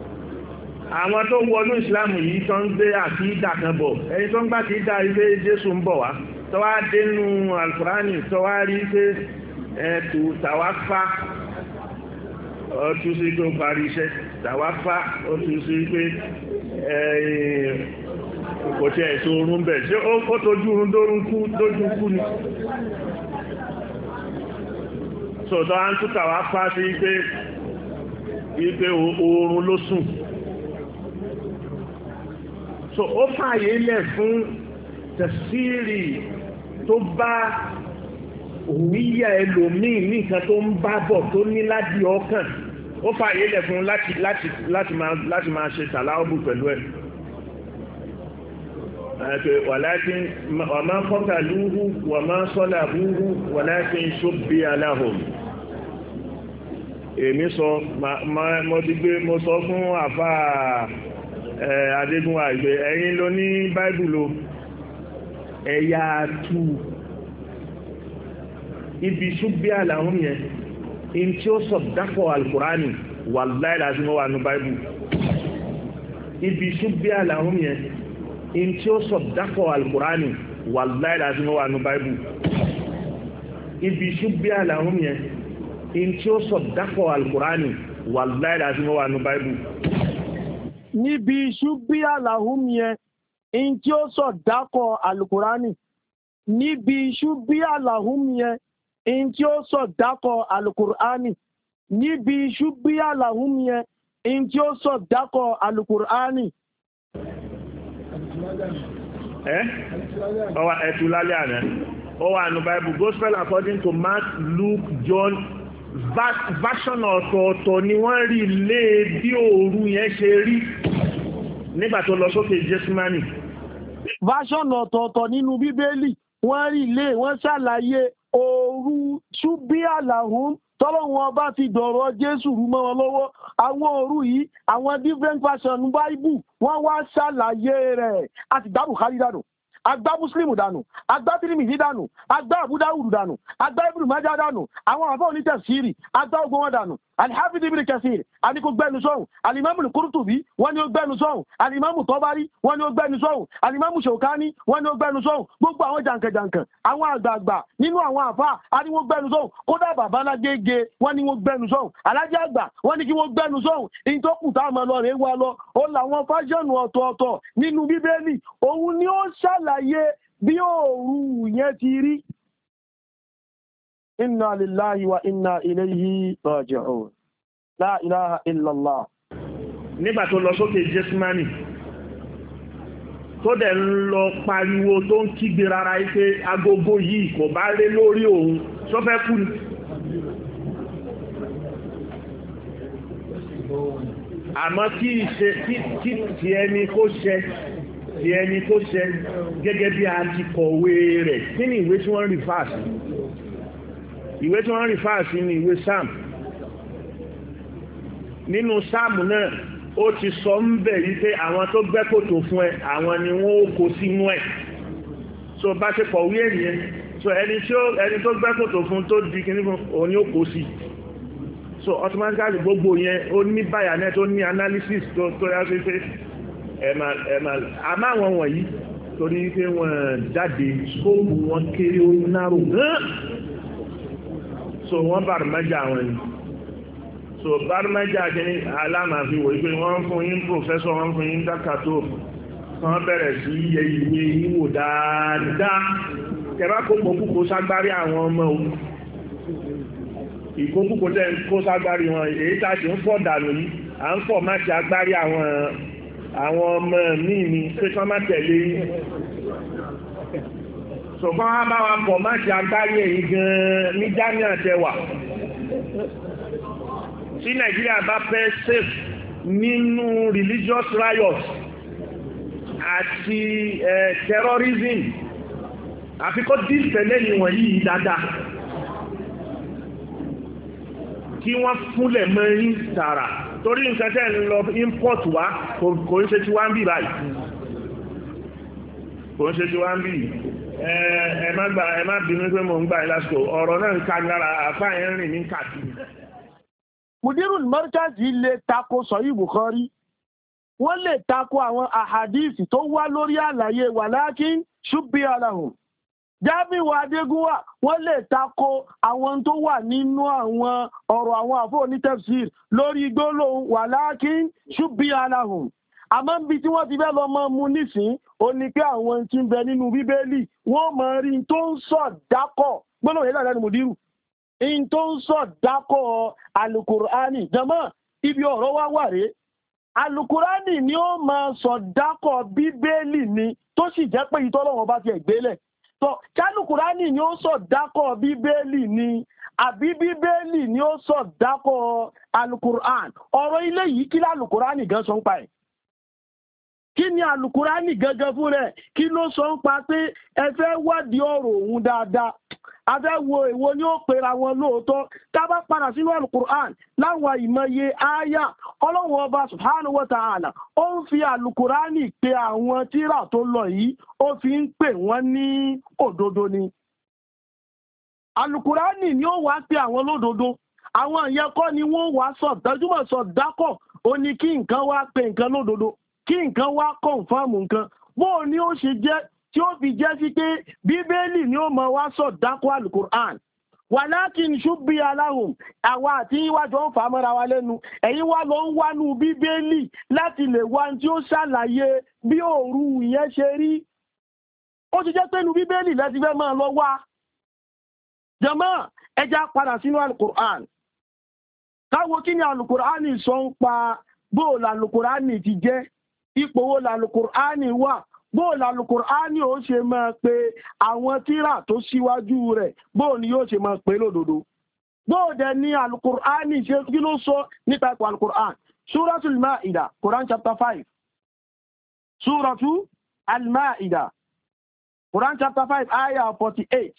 Àwọn tó wọnú ìsìláàmù yìí tó ń gbé àkídà kan bọ̀ ẹni tó ń gbá kí dá ilé Jésù ń bọ̀ wá tó wá dénú Al-Qur'ani tó wá rí pé ẹ̀tù tàwáfá ó tún sí tó parí iṣẹ́ tàwáfá ó tún sí pé kò tí ẹ̀ tó orún bẹ̀ ṣé ó tójú orún dórún kú dójú kú ni sọ̀tọ̀ á ń tún tàwáfá sí pé wípé oorun ló sùn so ó fààyè lẹ̀ fún tẹ̀síìrì tó bá òwúyà ẹlòmíì ní nǹkan tó ń bá bọ̀ tó ní láti ọkàn ó fààyè lẹ̀ fún láti láti láti máa láti máa ṣe tàláwọ́bù pẹ̀lú ẹ̀ ẹ̀kẹ́ walakin wa ma qataluhu wa ma salabuhu walakin shubbiha lahum èmi sọ mo ti gbé mo sọ fún àfáà Adégún àgbé ẹ̀yin ló ní báìbùlù ẹ̀yà tú ibi ṣúgbé àlàún yẹn in tí ó sọ dápọ̀ Al-Qur'ani wallahi lazim wà ní báìbù ibi ṣúgbé àlàún yẹn in tí ó sọ dápọ̀ Al-Qur'ani wallahi lazim wà ní báìbù ibi ṣúgbé àlàún yẹn in tí ó sọ dápọ̀ Al-Qur'ani wallahi lazim wà ní báìbù níbi ṣúgbí àlàhùn yẹn in tí ó sọ dákọ̀ alùkùránì níbi ṣúgbí àlàhùn yẹn in tí ó sọ dákọ̀ alùkùránì níbi ṣúgbí àlàhùn yẹn in tí ó sọ dákọ̀ alùkùránì. ẹ́ ọwà ẹ̀tù lálẹ́ àná ó wà ní Bible Gospel according to Mark, Luke, John version ọ̀tọ̀ọ̀tọ̀ ni wọ́n rí lé bí òru yẹn ṣe rí nígbà tó lọ sókè Jésímánì. version ọ̀tọ̀ọ̀tọ̀ nínú Bíbélì wọ́n rí lé wọ́n ṣàlàyé òru ṣúbí àlàhùn tọ́lọ́wọ́n ọba ti dọ̀rọ̀ Jésù rú mọ́ wọn lọ́wọ́ àwọn òru yìí àwọn different version Bible wọ́n wá ṣàlàyé rẹ̀ àti gbá Bùkárí dànù agbá Mùsùlùmù dànù agbá Tírímìdì dànù agbá Àbú Dáúdù dànù agbá Ibnu Májà dànù àwọn àbá onítẹ̀fsírì agbá ogun wọn dànù Al-Hafidh Ibn Kathir àní kó gbẹ́nu sọ́hùn, Al-Imam Al-Qurtubi wọ́n ní ó gbẹ́nu sọ́hùn, Al-Imam Tabari wọ́n ní ó gbẹ́nu sọ́hùn, Al-Imam Shawkani wọ́n ní ó gbẹ́nu sọ́hùn, gbogbo àwọn jàǹkànjàǹkàn àwọn àgbààgbà nínú àwọn àfà àní wọ́n gbẹ́nu sọ́hùn, kódà bàbá Lágége wọ́n ní wọ́n gbẹ́nu sọ́hùn, Alájà Àgbà wọ́n ní kí wọ́n gbẹ́nu sọ́hùn. In tó kù táwọn ọmọ lọ rẹ̀ wá lọ ó làwọn fáṣọ̀nù ọ̀tọ̀ọ̀tọ̀ nínú Bíbélì, òun ni ó ṣàlàyé bí òru yẹn ti rí. Inna lillahi wa inna ilayhi raji'un. La ilaha illallah. Nígbà tó lọ sókè Jésímánì tó dẹ̀ ń lọ pariwo tó ń kígbe rárá ipé agogo yìí kò bá ré lórí òun tó fẹ́ kú ni. Àmọ́ kí ìṣe kí ti ẹni kó ṣẹ ti ẹni kó ṣẹ gẹ́gẹ́ bí a ti kọ̀wé rẹ̀. Kí ni ìwé tí wọ́n rí fáàsì? Ìwé tí wọ́n rí fáàsì ni ìwé Sam. Nínú Sam náà ó ti sọ ń bẹ̀ yí pé àwọn tó gbẹ́ kòtò fún ẹ àwọn ni wọ́n ó kó sínú ẹ̀. So bá ṣe kọ̀wé ènìyàn, so ẹni tí ó ẹni tó gbẹ́ kòtò fún tó di kíní fún òun ni ó kó sí. So automatically gbogbo yẹn ó ní bayanet ó ní analysis tó tó yá sí pé ẹ̀mà ẹ̀mà àmọ́ àwọn wọ̀nyí torí pé wọ́n jáde scope wọn kéré ó náró gan. So wọ́n bá rìmájà àwọn ẹni. So bá rìmájà kìíní alámàfi wò pé wọ́n fún yín professor wọ́n fún yín dákàtó wọ́n bẹ̀rẹ̀ sí iye ìwé ìwò dáadáa kẹbá kó gbogbo ságbárí àwọn ọmọ o ìkókùkò tẹ́ kó ságbárí wọn èyí tàbí ń fọ́ dànù yìí à ń fọ́ má ti agbárí àwọn àwọn ọmọ míì ni pé kán má tẹ̀lé yìí ṣùgbọ́n wọ́n bá wa pọ̀ má ti agbárí èyí gan ní Jamiu tẹwà tí Nàìjíríà bá fẹ́ safe nínú religious riot àti terrorism àfikọ́ díl tẹ̀lé ìwọ̀n yìí dáadáa kí wọ́n fúnlẹ̀ mẹ́rin tààrà torí nǹkan tẹ́ ń lọ import wá kò ń ṣe tí wá ń bì báyìí kò ń ṣe tí wá ń bì ẹ má gbà ẹ má bínú pé mò ń gbà ìlàsìkò ọ̀rọ̀ náà ń ká lára àfáà rìn ní kàkiri. Mudirul Markaz lè tako Sahih Bukhari, wọ́n lè tako àwọn àhàdíìsì tó wá lórí àlàyé walakin shubbiha lahum. Jábìwò Adégúnwà wọ́n lè tako àwọn tó wà nínú àwọn ọ̀rọ̀ àwọn àfọ́ onítafsir lórí gbólóhùn walakin shubbiha lahum. Àmọ́ bí tí wọ́n ti fẹ́ lọ mọ́ mú nísìn ó ní pé àwọn tí ń bẹ nínú Bíbélì wọ́n mọ̀ rí tó ń sọ dákọ̀ gbólóhùn yẹn lẹ́nu Mudiru in tó ń sọ dákọ̀ Al-Qur'ani jàmáà ibi ọ̀rọ̀ wá wà rèé. Al-Qur'ani ni ó máa sọ dákọ̀ Bíbélì ni tó sì jẹ́ pé ìtọ́lọ́wọ́n bá ti ẹ̀gbélẹ̀. So, Al-Qur'ani ni ó sọ dákọ̀ Bíbélì ni, àbí Bíbélì ni ó sọ dákọ̀ Al-Qur'an. Ọ̀rọ̀ ilé yìí kí Al-Qur'ani gan sọ ń pa ẹ̀. Kí ni Al-Qur'ani gangan fún rẹ̀? Kí ló sọ ń pa pé ẹ fẹ́ wádìí ọ̀rọ̀ òun dáadáa? A fẹ́ wo èwo ni ó pera wọn lóòótọ́. Tá bá padà sínú Al-Qur'an láwọn ìmọye ááyà, Ọlọ́run Ọba Subhanahu wa ta'ala, ó ń fi Al-Qur'ani pé àwọn tírà tó lọ yìí, ó fi ń pè wọ́n ní òdodo ni. Al-Qur'ani ni ó wá pé àwọn lódodo. Àwọn ìyẹn kọ́ ni wọ́n wá sọ dájúmọ̀ sọ dákọ̀, ó ní kí nǹkan wá pé nǹkan lódodo, kí nǹkan wá kọ̀ǹfàmù nǹkan. Bó ni ó ṣe jẹ́ tí ó fi jẹ́ sí pé Bíbélì ni ó mọ̀ wá sọ dákọ̀ Al-Qur'an. Walakin shubbiha lahum, àwa àti ìwájọ́ ń fà mọ́ra wa lẹ́nu. Ẹ̀yin wá lọ ń wánú Bíbélì láti lè wá tí ó ṣàlàyé bí òru yẹn ṣe rí. Ó ti jẹ́ pé inú Bíbélì láti fẹ́ máa lọ wá. Jàmáà, ẹ já padà sínú Al-Qur'an. Káwo kí ni Al-Qur'ani sọ ń pa bóòlù Al-Qur'ani ti jẹ́, ipò wo Al-Qur'ani wà, bóòlù Al-Qur'ani ó ṣe máa pe àwọn tírà tó síwájú rẹ̀, bóò ni yóò ṣe máa pe lódodo. Bóòdẹ̀ ni Al-Qur'ani ṣe kí ló sọ nípa ipò Al-Qur'an. Suratul Ma'idah, Quran chapter five. Suratul Al-Ma'idah, Quran chapter five, ayah forty-eight.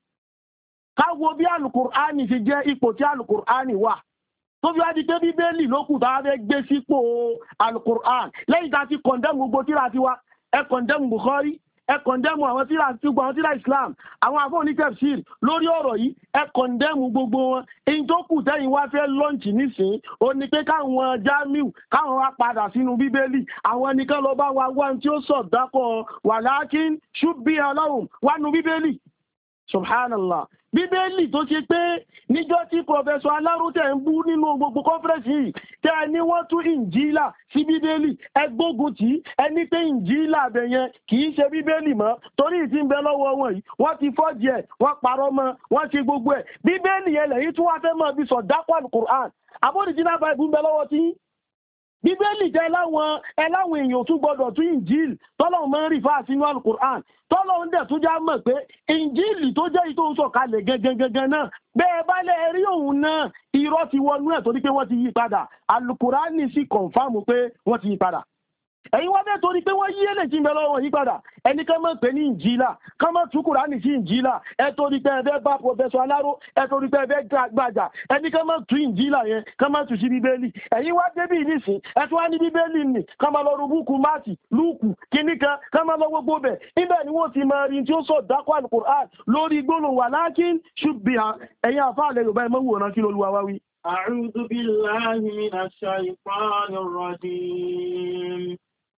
Káwo bí Al-Qur'ani ṣe jẹ́ ipò tí Al-Qur'ani wà. Tó fi wá di pé Bíbélì ló kù tá a fẹ́ gbé sípò Al-Qur'an. Lẹ́yìn tá a ti kọ̀ndẹ́mù gbogbo tírà tiwa, ẹ kọ̀ndẹ́mù Bukhari, ẹ kọ̀ndẹ́mù àwọn tíra gbogbo àwọn tíra Islam àwọn àfọ́ onítẹ̀fsír lórí ọ̀rọ̀ yìí ẹ kọ̀ndẹ́mù gbogbo wọn èyí tó kù tẹ́yìn wá fẹ́ lọ́ǹchì nísìn ó ní pé káwọn Jamiu káwọn wá padà sínú Bíbélì àwọn nìkan lọ bá wa wá tí ó sọ dákọ̀ walakin shubbiha lahum wánú Bíbélì subhanallah Bíbélì tó ṣe pé níjọ́ tí pọfẹsọ Aláròtẹ̀ ń bú nínú gbogbo kọ́nfẹ́rẹ́nsì yìí tẹ́ ẹni wọ́n tún Ìnjílà sí Bíbélì ẹgbógun tí ẹni pé Ìnjílà bẹ̀ yẹn kì í ṣe Bíbélì mọ́ torí ìtí ń bẹ lọ́wọ́ wọn yìí wọ́n ti fọ́jì ẹ̀ wọ́n parọ́ mọ́ wọ́n ṣe gbogbo ẹ̀ Bíbélì yẹn lẹ́yìn tí wọ́n fẹ́ mọ́ bí sọ̀dákọ̀ Al-Qur'an abódìjínà Bible ń bẹ lọ́wọ́ tí Bíbélì jẹ́ láwọn ẹláwọn èèyàn tún gbọdọ̀ tún Injil tọ́lọ́run máa ń rí fáà sínú Al-Qur'an tọ́lọ́run dẹ̀ tún já mọ̀ pé Injil tó jẹ́ ìtò ń sọ̀kalẹ̀ gangan náà bẹ́ẹ̀ bá lẹ́ rí òun náà irọ́ ti wọnú ẹ̀ torí pé wọ́n ti yí padà Al-Qur'an sì kọ̀nfàmù pé wọ́n ti yí padà ẹ̀yin wá bẹ́ẹ̀ torí pé wọ́n yí èlè tí ń bẹ lọ́wọ́ yí padà ẹni kan mọ̀ pé ní Ìnjílà kan mọ̀ tú Kùránì sí Ìnjílà ẹ torí pé ẹ fẹ́ bá pọfẹsọ Aláró ẹ torí pé ẹ fẹ́ gbàjà ẹni kan mọ̀ tú Ìnjílà yẹn kan mọ̀ tú sí Bíbélì ẹ̀yin wá débì nísìn ẹ tún wá ní Bíbélì nì kan máa lọ ru búùkù Máàtì Lúùkù kíní kan kan máa lọ gbogbo bẹ̀ níbẹ̀ ni wọ́n ti máa rí tí ó sọ dákọ̀ Al-Qur'an lórí gbólóhùn walakin shubbiha ẹ̀yin àfáàlẹ̀ Yorùbá ẹ mọ̀ wòran kí lÓlúwa wá wí. A'udhu billahi minash shaytanir rajim.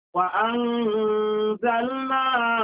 وأنزلنا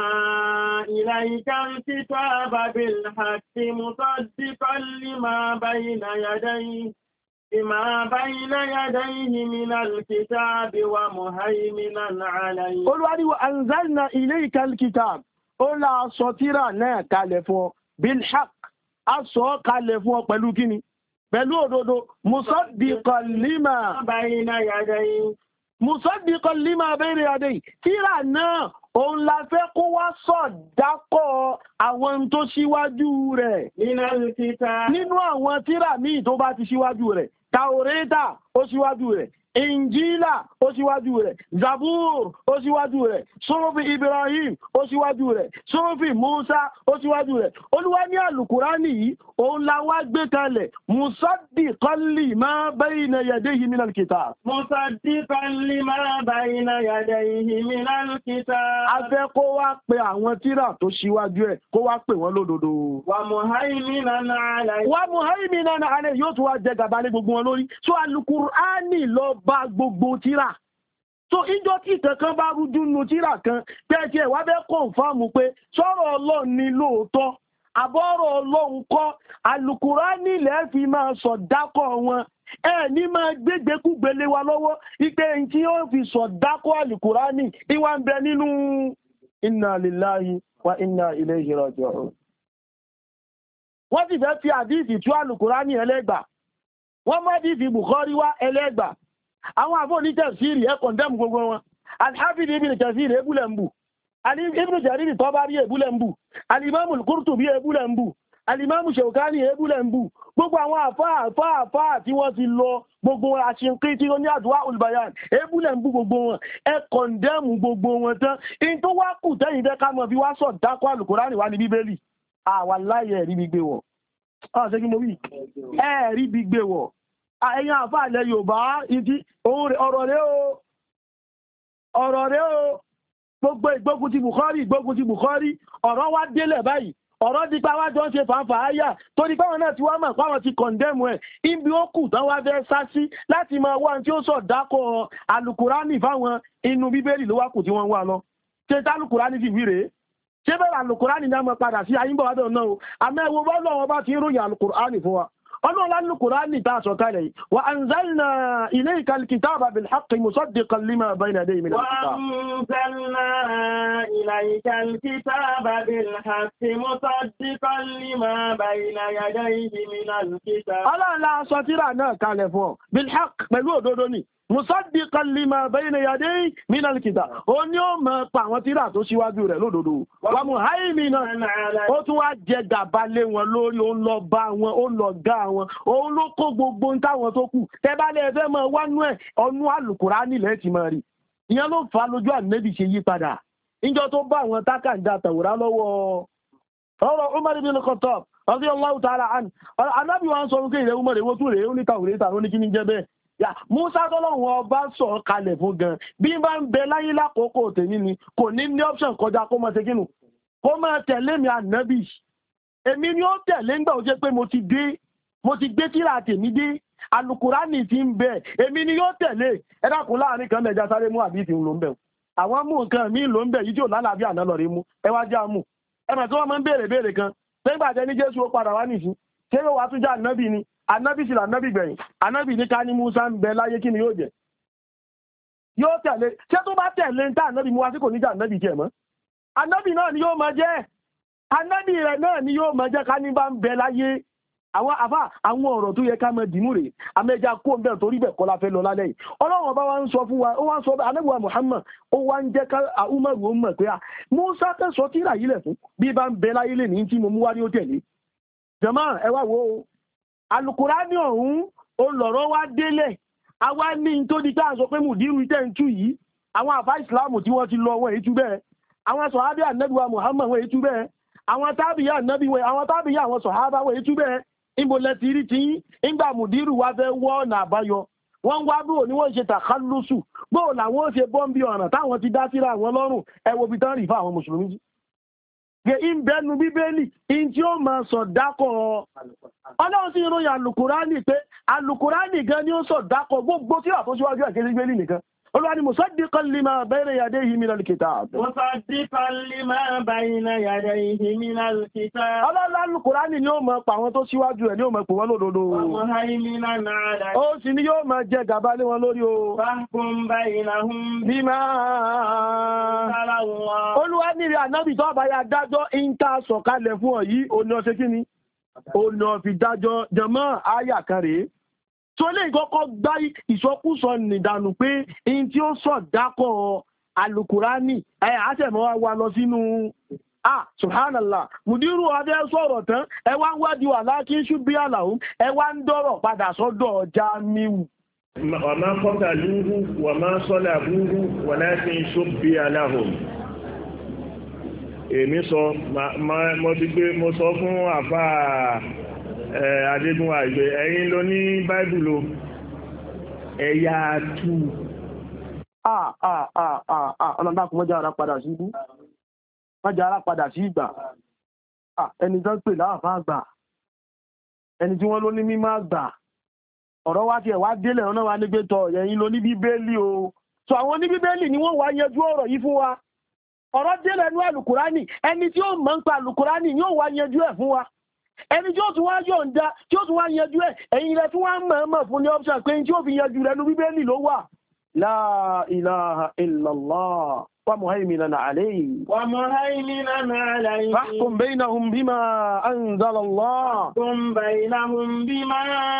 إليك الكتاب بالحق مصدقا لما بين يديه لما بين يديه من الكتاب ومهيمنا عليه. Olúwa ní وأنزلنا إليك الكتاب ó la sọ tírà náà kalẹ̀ fún ọ بالحق a sọ kalẹ̀ fún ọ pẹ̀lú kíni pẹ̀lú òdodo مصدقا لما بين يديه Musaddiqan lima bayna yadayhi tírà náà òun la fẹ́ kó wá sọ̀dákọ̀ àwọn tó síwájú rẹ̀ minal kitab nínú àwọn tírà míì tó bá ti síwájú rẹ̀ Taureta ó síwájú rẹ̀ Injila ó síwájú rẹ̀ Zabur ó síwájú rẹ̀ Suhufi Ibrahim ó síwájú rẹ̀ Suhufi Musa ó síwájú rẹ̀ Olúwa ní Al-Qur'ani yìí òun la wá gbé kalẹ̀ musaddiqan lima bayna yadayhi minal kitab. Musaddiqan lima bayna yadayhi minal kitab. A fẹ́ kó wá pe àwọn tírà tó síwájú ẹ̀ kó wá pè wọ́n lódodo. Wa muhaiminan alayhi. Wa muhaiminan alayhi yóò tún wá jẹ gàba lé gbogbo wọn lórí. So Al-Qur'ani lọ bá gbogbo tírà. So ìjọ tí kankan bá rújú nu tírà kan tẹ́ẹ̀tì ẹ̀ wá fẹ́ kọ̀ǹfàmù pé sọ̀rọ̀ Ọlọ́run ni lóòótọ́ àbọ̀rọ̀ Ọlọ́run kọ́ Al-Qur'ani lẹ́ fi máa sọ dákọ̀ wọn ẹ ní máa gbégbékúgbélé wa lọ́wọ́ ipe tí ó fi sọ dákọ̀ Al-Qur'ani ìwà ń bẹ nínú inna lillahi wa inna ilayhi raji'un. Wọ́n sì fẹ́ fi àdíìsì tú Al-Qur'ani ẹlẹ́gbà wọ́n má dìísì Bukhari wá ẹlẹ́gbà àwọn àfọ́ ní tafsiri ẹ kọ̀ndẹ́mù gbogbo wọn Al-Hafidh Ibn Kathir ebúlẹ̀ ń bù Ibn Jarir Tabari ebúlẹ̀ ń bù Al-Imam Al-Qurtubi ebúlẹ̀ ń bù Al-Imam Shawkani ebúlẹ̀ ń bù gbogbo àwọn àfáà àfáà àfáà tí wọ́n ti lọ gbogbo àṣìǹkí tí ó ní Adwa'ul Bayan ebúlẹ̀ ń bù gbogbo wọn ẹ kọ̀ndẹ́mù gbogbo wọn tán in tó wá kù tẹ́yìn fẹ́ ká mọ̀ fi wá sọ dákọ̀ Al-Qur'ani wá ní Bíbélì àwa láyé ẹ̀rí gbígbé wọ̀ ọ̀ ṣe kí mo wí ẹ̀rí gbígbé wọ̀ ẹ̀yin àfáà ilẹ̀ Yorùbá ìdí ọ̀rọ̀ rẹ̀ o ọ̀rọ̀ rẹ̀ o gbogbo ìgbógun ti Bukhari ìgbógun ti Bukhari ọ̀rọ̀ wá délẹ̀ báyìí ọ̀rọ̀ di pa wájọ́ ń ṣe fàǹfà áyà tó ní pàwọn náà ti wá mọ̀ pàwọn ti kọ̀ndẹ́mù ẹ̀ ibi ó kù tán wá fẹ́ sá sí láti máa wá tí ó sọ dákọ̀ Al-Qur'ani fáwọn inú Bíbélì ló wá kù tí wọ́n wá lọ ṣe tá Al-Qur'ani sì wí rèé ṣé bẹ́ẹ̀ Al-Qur'ani ní a mọ̀ padà sí ayínbọ̀wádọ̀ náà o àmọ́ ẹ̀wọ̀ bọ́ lọ́wọ́ bá ti ń ròyìn Al-Qur'ani fún wa ọlọ́run lánàá Kùránì tá a sọ kalẹ̀ yìí wa anzalna ilayka al-kitaba bil-haqqi musaddiqan lima bayna yadayhi min al-kitab. wa anzalna ilayka al-kitaba bil-haqqi musaddiqan lima bayna yadayhi min al-kitab. ọlọ́run la sọ tírà náà kalẹ̀ fún ọ bil-haqq pẹ̀lú òdodo ni musaddiqan lima bayna yadayhi min al-kitab ó ní ó mọ̀ pa àwọn tírà tó síwájú rẹ̀ lódodo wa muhaiminan ó tún wá jẹ gàba lé wọn lórí ó ń lọ bá wọn ó ń lọ gá wọn òun ló kó gbogbo ń táwọn tó kù tẹ bá lè fẹ́ mọ wánú ẹ̀ ọnú Al-Qur'ani lẹ́ ti máa rí ìyẹn ló fà lójú Ànábì ṣe yí padà níjọ́ tó bá àwọn tákàndá Tàwórà lọ́wọ́ ọ̀rọ̀ Umar ibn al-Khattab radiyallahu ta'ala anhu Ànábì wa ń sọ wípé ìrẹ́ Umar èwo tún rèé ó ní Tàwórà ó ní kí ní jẹ́ bẹ́ẹ̀ yà Musa tọ́lọ́run ọba sọ̀ kalẹ̀ fún gan bí bá ń bẹ láyé lákòókò tèmi ni kò ní ní option kọjá kó máa ṣe kínú kó máa tẹ̀lé mi ànábì èmi ni ó tẹ̀lé ńgbà ó jẹ́ pé mo ti dé mo ti gbé tírà tèmi dé alukurani ti ń bẹ èmi ni yóò tẹ̀lé ẹ dákun láàrin kan mẹ́ja sáré mú àbí ti ń lò ń bẹ̀ àwọn mú nǹkan mi lò ń bẹ̀ yìí tí ò lálàáfíà àná lọ rí mú ẹ wá já mú ẹ mọ̀ tí wọ́n máa ń béèrè béèrè kan nígbà tẹ́ ní Jésù ó padà wá nìsí ṣé yóò wá tún já ànábì ni ànábì sì lànábì gbẹ̀yìn ànábì ní ká ní Musa ń bẹ láyé kí ni yóò jẹ yóò tẹ̀lé ṣé tó bá tẹ̀lé ń tá ànábì mú wá sí kò ní já ànábì tiẹ̀ mọ́ ànábì náà ni yóò máa jẹ́ ànábì rẹ̀ náà ni yóò máa jẹ́ ká ní bá ń bẹ láyé àwọn àfà àwọn ọ̀rọ̀ tó yẹ ká mọ dìmú rè àmẹ́jà kó ń bẹ̀ torí bẹ̀ kọ́ la fẹ́ lọ lálẹ́ yìí ọlọ́run ọba wa ń sọ fún wa ó wá ń sọ ànábì wa Muhammad ó wá ń jẹ́ ká Umaru ó mọ̀ pé à Musa tẹ́ sọ tíra yìí lẹ̀ fún bí bá ń bẹ láyé lè ní tí mo mú wá ní ó tẹ̀lé jàmáà ẹ wá wo alukurani ọ̀hún olọ̀rọ̀ wá délẹ̀ àwa ní tó di tá à ń sọ pé mùdírù tẹ̀ ń tú yìí àwọn àfà ìsìláàmù tí wọ́n ti lọ wọ́n èyí tú bẹ́ẹ̀ àwọn sọ̀hábí ànábì wa Muhammad wọ́n èyí tú bẹ́ẹ̀ àwọn tábìyà ànábì wọ́n àwọn tábìyà àwọn sọ̀hábà wọ́n èyí tú bẹ́ẹ̀ ìbò lẹ́tì rí tí ìgbà mùdírù wá fẹ́ wọ́ ọ̀nà àbáyọ wọ́n ń wá bóò ní wọ́n ṣe tàkálùsù bóò làwọn ṣe bọ́m̀bì ọ̀ràn táwọn ti dá síra àwọn lọ́rùn ẹ wo bí tán rí fún àwọn mùsùlùmí jí. gé ìbẹ́nu bíbélì in tí ó máa sọ dákọ̀ ọlọ́run sí ìròyìn alukurani pé alukurani gan ni ó sọ dákọ̀ gbogbo tí wà tó síwájú ẹ̀kẹ́ bíbélì nìkan olúwa ni musaddiqan lima bayna yadayhi minal kitab. musaddiqan lima bayna yadayhi minal kitab. ọlọ́run alukurani ni ó mọ̀ pa àwọn tó síwájú ẹ̀ ni ó mọ̀ pè wọ́n lódodo. wa muhaiminan alayhi. ó sì ni yóò máa jẹ gàba lé wọn lórí o. fahkum baynahum bima qala Allah. olúwa ní rẹ̀ ànábì tó bá ya dájọ́ ìta sọ̀kalẹ̀ fún ọ yìí òní ọ̀sẹ̀ kí ni òní ọ̀fi dájọ́ jàmáà àyà kan rèé tó lè kọ́kọ́ gbá ìsọkúsọ nìdànù pé in tí ó sọ dákọ̀ alukurani ẹ̀ àṣẹ̀mọ́ wa lọ sínú ah subhanallah mùdírù adé sọ̀rọ̀ tán ẹ wá ń wádìí wà láti ṣubí àlàó ẹ wá ń dọ̀rọ̀ padà sọ́dọ̀ Jamiu. wa ma qataluhu wa ma salabuhu walakin shubbiha lahum. èmi sọ mo ti gbé mo sọ fún àfáà Adégún àìgbé ẹ̀yin ló ní báìbùlù ẹ̀yà tú. Ah, ah, ah, ah, ah, ọlọ́dá kò mọ́já ara padà sí ibú. Mọ́já ara padà sí ìgbà. Ah, ẹni tó ń pè láàfá àgbà. Ẹni tí wọ́n ló ní mímọ́ àgbà. Ọ̀rọ̀ wá ti ẹ̀ wá délẹ̀ ọ̀nà wa nígbé tọ̀ ẹ̀yin ló ní bíbélì o. So àwọn ní bíbélì ni wọ́n wá yanjú ọ̀rọ̀ yìí fún wa. Ọ̀rọ̀ délẹ̀ nú àlùkùránì. Ẹni tí ó mọ̀ ń pa àlùkùránì yóò wá yanjú ẹ̀ fún wa. Ẹni tí ó tún wá yọ̀ǹda tí ó tún wá yanjú ẹ̀ ẹ̀yin ilẹ̀ tí wọ́n mọ̀ mọ̀ fún ní option pé tí ó fi yanjú rẹ̀ ní bíbélì ló wà. La ilaha illallah wa muhaiminan alayhi. Wa muhaiminan alayhi. Fahkum baynahum bima anzala Allah. Fahkum baynahum bima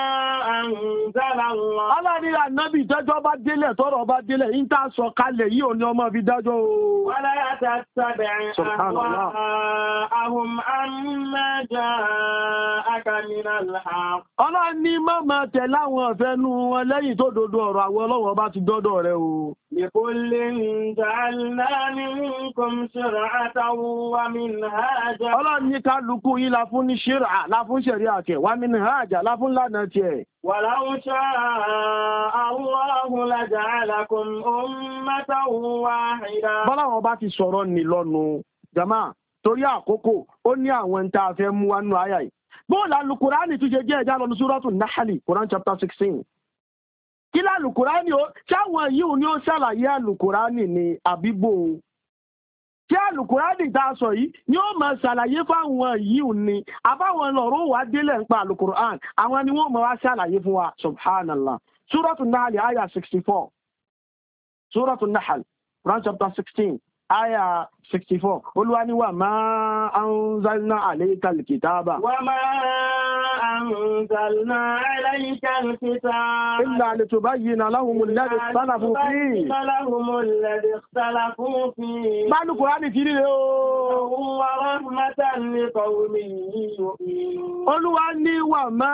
anzala Allah. Aláàrí ànábì tẹ́jọ́ bá délẹ̀ tọ́rọ̀ bá délẹ̀ ń tà sọ kalẹ̀ yìí ò ní ọmọ fi dájọ́ o. Wala tattabi' ahwa'ahum amma ja'aka minal haqq. Ọlọ́run ní má máa tẹ̀lé àwọn ìfẹ́nú wọn lẹ́yìn tó dodo ọ̀rọ̀ àwọn ọlọ́wọ́ bá ti dọ́dọ̀ rẹ o. Likullin ja'alna minkum shir'atan wa minhaja. Ọlọ́run ní kálukú yín la fún ní ṣírà la fún ṣẹ̀rí àkẹ́ wa minhaja la fún lánàá tiẹ̀. Walau sha'a Allahu laja'alakum ummatan wahida. Bọ́lá wọn bá ti sọ̀rọ̀ ní lọ́nu jama torí àkókò ó ní àwọn tá a fẹ́ mú wá nínú àyà yìí. Bóòlù alukurani tún ṣe jẹ́ ẹja lọ́nu Suratul Nahl Quran chapter sixteen. Kí lálùkùránì ó ṣáwọn yìí ni ó ṣàlàyé àlùkùránì ni àbíbò tí àlùkùránì tá a sọ yìí ni ó máa ṣàlàyé fáwọn yìí ni àbáwọn lọ́rọ̀ wà délẹ̀ ń pa àlùkùránì àwọn ni wọ́n máa wá ṣàlàyé fún wa subhanallah. Suratul Nahl aya sixty-four Suratul Nahl Quran chapter sixteen aya sixty-four Olúwa ní wa ma anzalna alaykal kitaba wa ma anzalna alaykal kitaba illa litubayyina lahumul ladhi ikhtalafu fihi lahumul ladhi ikhtalafu fihi. Báàlù Kùránì ti rí rẹ̀ o. Wa rahmatan liqawmin yu'minun. Olúwa ní wa ma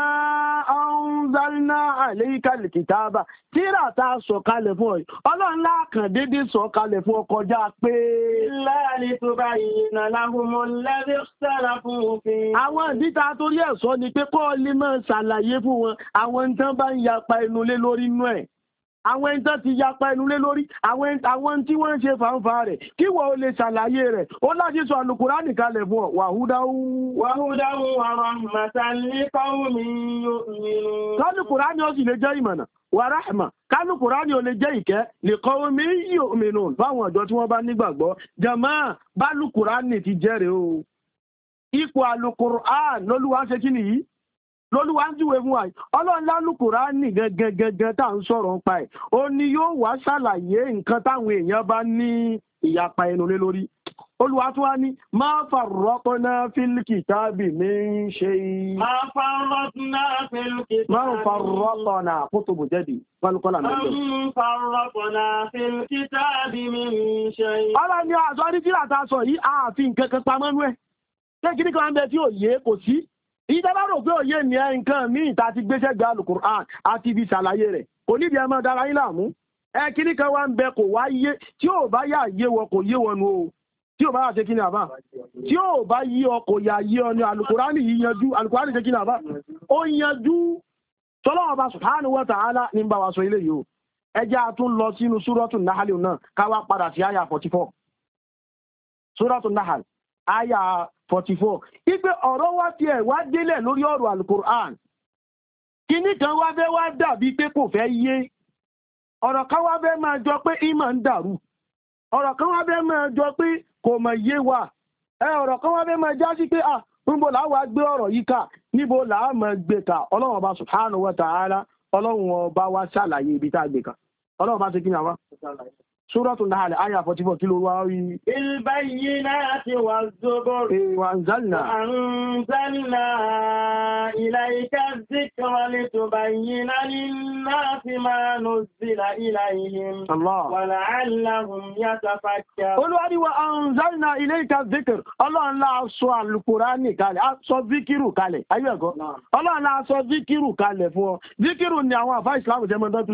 anzalna alayka al-kitaba. Tírà tá sọ kalẹ̀ fún ọ. Ọlọ́run lá kàn dédé sọ kalẹ̀ fún ọ kọjá pé illa litubayyina lahumul ladhi ikhtalafu fihi. Àwọn ìdí tá torí ẹ̀ sọ ni pé kó lè máa ṣàlàyé fún wọn àwọn tán bá ń yapa ẹnu lé lórí inú ẹ̀. Àwọn ẹni tán ti yapa ẹnu lé lórí, àwọn àwọn tí wọ́n ń ṣe fàǹfà rẹ̀, kí wọ́n ó lè ṣàlàyé rẹ̀. Ó láti sọ Al-Qur'ani kalẹ̀ fún ọ, wàhúdáwú. Wàhúdáwú wa rahmatan liqawmin yu'minun. Al-Qur'ani ó sì lè jẹ́ ìmọ̀nà, wa rahma. Al-Qur'ani ó lè jẹ́ ìkẹ́ liqawmin yu'minun. Báwọn ọ̀dọ́ tí wọ́n bá nígbàgbọ́, jàmáà bá Al-Qur'ani ti jẹ́rìí o. Ipò Al-Qur'an lólúwa ṣe kí nìyí? Lólúwa ń júwe fún wa. Ọlọ́run lálùkùránì gẹ́gẹ́gẹ́gẹ́ tá ń sọ̀rọ̀ ń pa ẹ̀. Ó ní yóò wá ṣàlàyé nǹkan táwọn èèyàn bá ní ìyapa ẹnu lé lórí. Olúwa tún wá ní ma farratna fil kitabi min shay. Ma farratna fil kitabi. Ma farratna kutubu jadi. Kọ́lùkọ́là mẹ́jọ. Ma farratna fil kitabi min shay. Ọlọ́run ni àṣọ ní tíra ta sọ yìí ààfin kẹ́kẹ́ pamọ́ nú ẹ̀. Ṣé kí ní kan bẹ tí ò yé kò sí? Ìjọba rò pé òye ní ẹ nǹkan míì tá ti gbéṣẹ́ gba Al-Qur'an àti ibi ṣàlàyé rẹ̀. Kò nídìí ẹ máa dára yín láàmú. Ẹ kíní kan wá ń bẹ kò wá yé tí ò bá yà yé wọn kò yé wọn nu o. Tí ò bá yà ṣe kí ni àbá? Tí ò bá yí ọ kò yà yé ọ ni Al-Qur'an yìí yanjú. Al-Qur'an ṣe kí ni àbá? Ó yanjú. Tọ́lọ́wọ́ bá Subhanahu wa ta'ala ní bá wa sọ ilé yìí o. Ẹ jẹ́ a tún lọ sínú Suratul Nahl náà ká wá padà sí àyà forty-four. Suratul Nahl àyà forty-four. Ipe ọ̀rọ̀ wá ti ẹ̀ wá délẹ̀ lórí ọ̀rọ̀ Al-Qur'an. Kìní kan wá fẹ́ wá dàbí pé kò fẹ́ yé. Ọ̀rọ̀ kan wá fẹ́ máa jọ pé ìmọ̀ ń dàrú. Ọ̀rọ̀ kan wá fẹ́ máa jọ pé kò mọ̀ yé wa. Ẹ ọ̀rọ̀ kan wá fẹ́ máa já sí pé à níbo làá wá gbé ọ̀rọ̀ yìí kà, níbo làá máa gbé kà. Ọlọ́run ọba Subhanahu wa ta'ala, Ọlọ́run ọba wá ṣàlàyé ibi tá gbé kà. Ọlọ́run ọba ti kí ni àwa? Suratul Nahl àyà forty-four kí ló wá rí? Bil bayyinati waz zubur. Wa anzalna. Wa anzalna ilayka adh-dhikra litubayyina lin-nasi ma nuzzila ilayhim. Allah. Wa la'allahum yatafakkarun. Olúwa ní wa anzalna ilayka adh-dhikra. Ọlọ́run la sọ Al-Qur'ani kalẹ̀, a sọ zikiru kalẹ̀. Ayé ẹ̀kọ́. Ọlọ́run la sọ zikiru kalẹ̀ fún ọ. Zikiru ni àwọn àfáà Ìsìlámù jẹ́ mọ́